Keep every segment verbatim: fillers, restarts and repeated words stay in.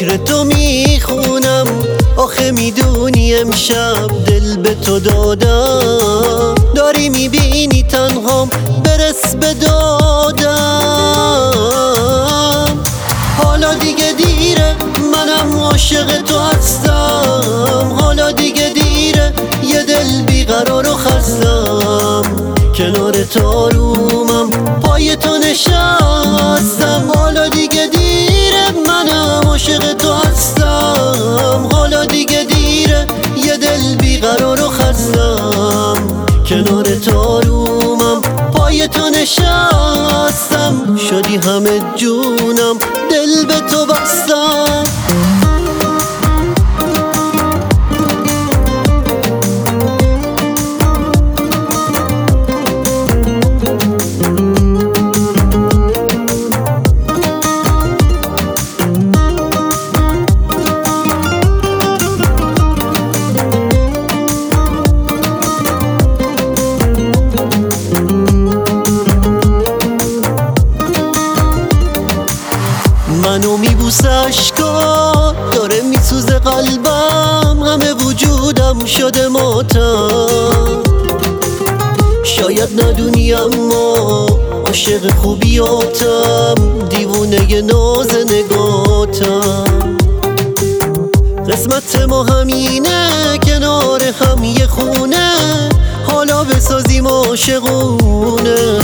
فکر تو میخونم، آخه میدونی امشب دل به تو دادم. داری میبینی تنهام، برس به دادم. حالا دیگه دیره، منم عاشق تو هستم. حالا دیگه دیره، یه دل بیقرار و خستم. کنار تو آرومم، پای تو نشستم. حالا دیگه دیره، منم عاشق تو هستم. حالا دیگه دیره، یه دل بیقرار و خستم. کنار تو آرومم، پای تو نشستم. شدی همه جونم، دل به تو بستم. منو میبوسه اشکا، داره میسوزه قلبم. همه وجودم شده ماتم. شاید ندونی اما عاشق خوبیاتم، دیوونه ناز نگاتم. قسمت ما همینه، کنار هم یه خونه. حالا بسازیم عاشقونه.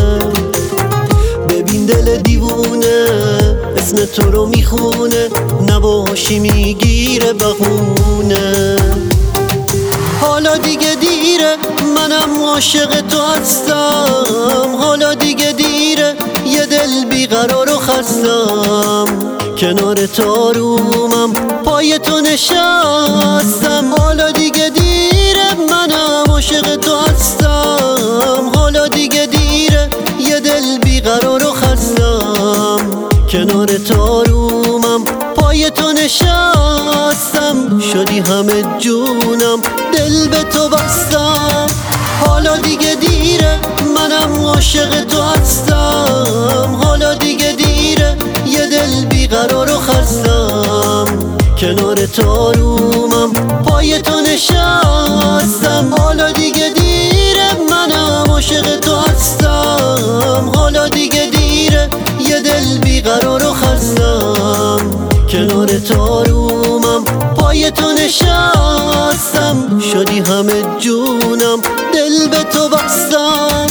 ببین دل دیوونه اسم تو رو میخونه، نباشی میگیره بهونه. حالا دیگه دیره، منم عاشق تو هستم. حالا دیگه دیره، یه دل بیقرار و خستم. کنار تو آرومم، پای تو نشستم. حالا دیگه دیره، منم عاشق تو هستم. حالا دیگه دیره، یه دل بیقرار و خستم. کنار تو آرومم، پای تو نشستم. شدی همه جونم، دل به تو بستم. حالا دیگه دیره، منم عاشق تو هستم. حالا دیگه دیره، یه دل بیقرار و خستم. کنار تو آرومم، پای تو نشستم. حالا دیگه دیره، منم عاشق تو هستم. حالا دیگه دیره، یه دل بیقرار و خستم. کنار تو آرومم، پای تو نشستم. شدی همه جونم، دل به تو بستم.